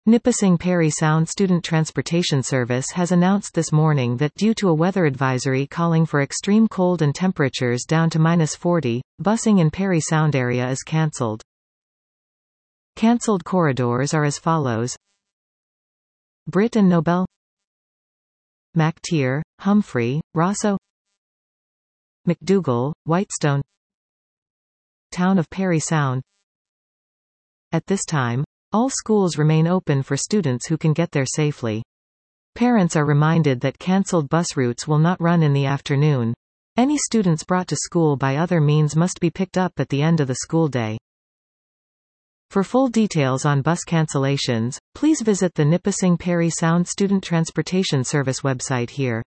Nipissing Parry Sound Student Transportation Service has announced this morning that due to a weather advisory calling for extreme cold and temperatures down to -40, busing in Parry Sound area is cancelled. Cancelled corridors are as follows: Britt and Nobel, MacTier, Humphrey, Rosso, McDougall, Whitestone, Town of Parry Sound. At this time, all schools remain open for students who can get there safely. Parents are reminded that cancelled bus routes will not run in the afternoon. Any students brought to school by other means must be picked up at the end of the school day. For full details on bus cancellations, please visit the Nipissing Parry Sound Student Transportation Service website here.